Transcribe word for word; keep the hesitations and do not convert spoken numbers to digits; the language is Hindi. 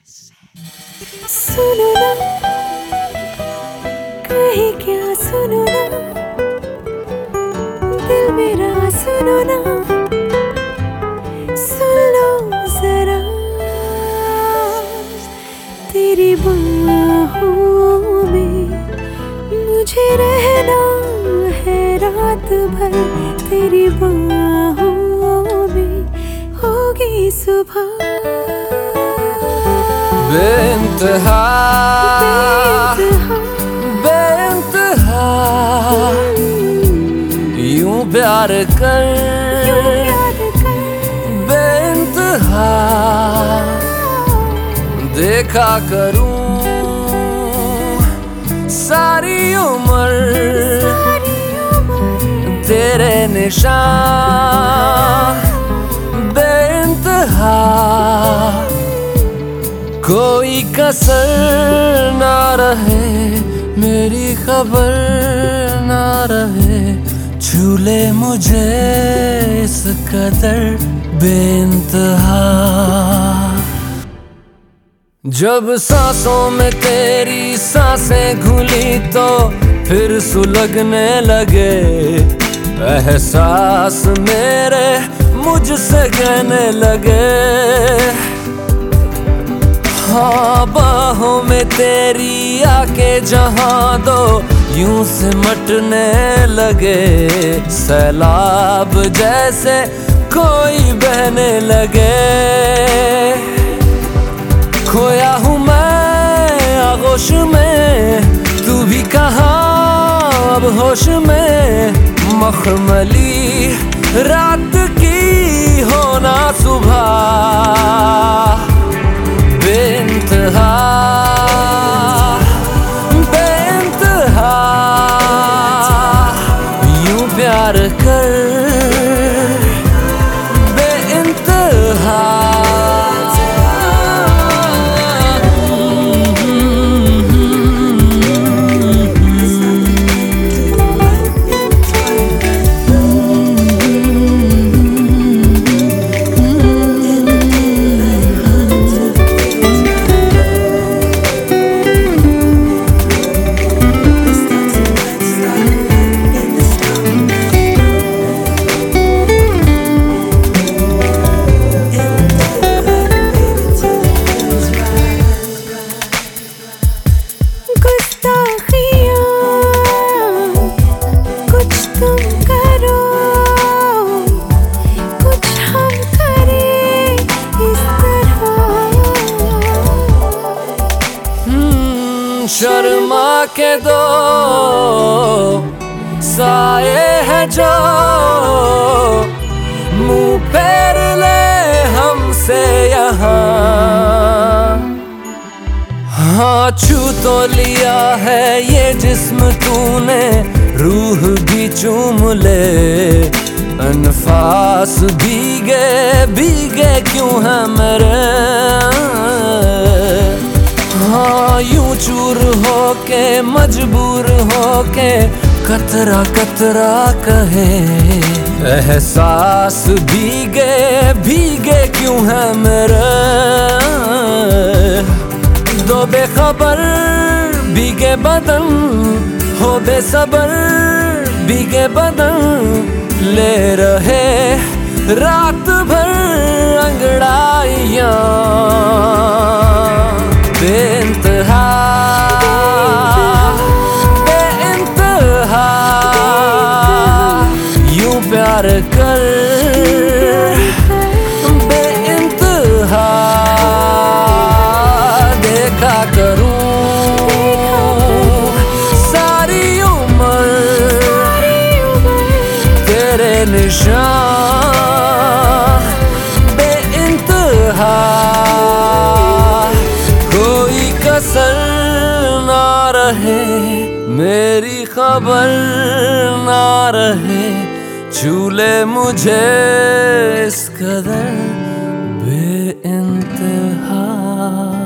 सुनो ना, कहीं क्या सुनो ना, दिल मेरा सुनो ना, सुन लो जरा, तेरी बाहों में मुझे रहना है रात भर, तेरी बाहों में होगी सुबह। बेइंतहा बेइंतहा यूं प्यार कर बेइंतहा देखा करूं सारी उम्र तेरे निशान बेइंतहा कोई कसर ना रहे, मेरी खबर ना रहे, झूले मुझे इस कदर बेइंतहा। जब सांसों में तेरी सांसें घुली तो फिर सुलगने लगे एहसास मेरे मुझसे कहने लगे। हाँ बाहों में तेरी आके जहाँ दो यूं सिमटने लगे, सैलाब जैसे कोई बहने लगे। खोया हूँ मैं आगोश में, तू भी कहाँ अब होश में, मखमली रात की होना सुबह बेइंतहा बेइंतहा यूं प्यार कर बेइंतहा। शर्मा के दो साए है जो मुंह फेर ले हमसे यहाँ। हाँ छू तो लिया है ये जिस्म तूने, रूह भी चूम ले, अनफास भीगे भीगे क्यों है मेरे। हाँ यूं चूर होके मजबूर होके कतरा कतरा कहे, एहसास भीगे भीगे क्यों है मेरे। दो बेखबर भीगे बदन हो बेसबर भीगे बदन ले रहे रात भर अंगड़ाइयाँ बेइंतहा बेइंतहा यूं प्यार कर बेइंतहा देखा करूं सारी उम्र तेरे निशान बेइंतहा। कसर ना रहे, मेरी खबर ना रहे, झूले मुझे इस कदर बेइंतहा।